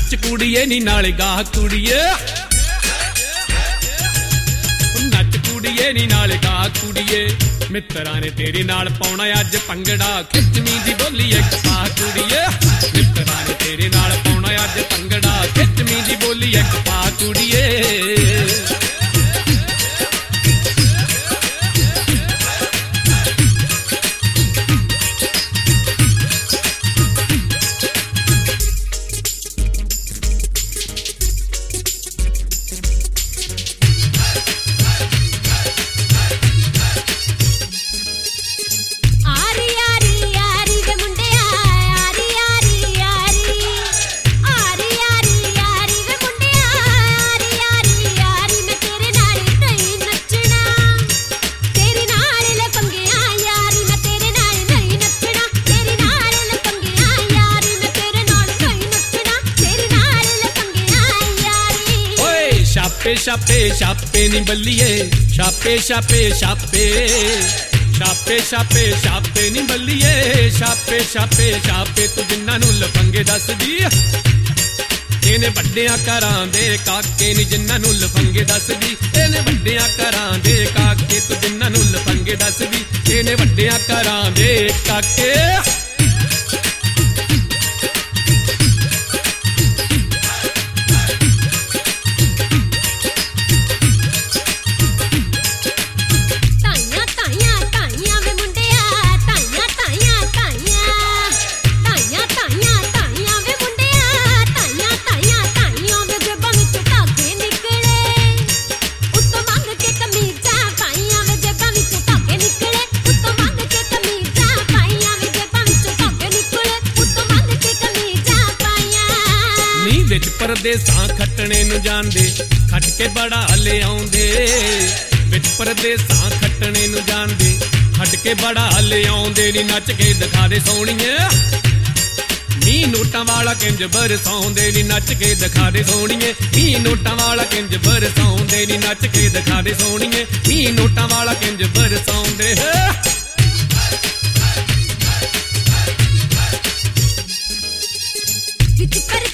नच कुड़िए नी नाले गा कुड़िए नच कुड़िए नी नाले गा कुड़िए मित्तरां ने तेरे नाल पाउणा अज भंगड़ा खिचमी दी बोली एक पा कुड़िए मित्तरां ने तेरे नाल पाउणा अज भंगड़ा खिचमी दी बोली एक पा कुड़िए छापे छापे नी बल्लिए छापे छापे छापे छापे छापे छापे नी बल्लिए छापे छापे छापे तू जिन्ना नू लफंगे दस दी इहने वड्डियां घरां दे काके नी जिन्ना नू लफंगे दस दी इहने वड्डियां घरां दे काके तू जिन्ना नू लफंगे दस दी इहने वड्डियां घरां दे काके परदेसां खटने नू जांदे खट के बड़ा ले आउंदे विच परदेसां खटने नू जांदे खट के बड़ा ले आउंदे नी नच के दिखा दे सोहणीए नी नोटां वाला किंज बरसाउंदे नी नच के दिखा दे सोहणीए नी नोटां वाला किंज बरसाउंदे नी नच के दिखा दे सोहणीए नी नोटां वाला किंज बरसाउंदे विच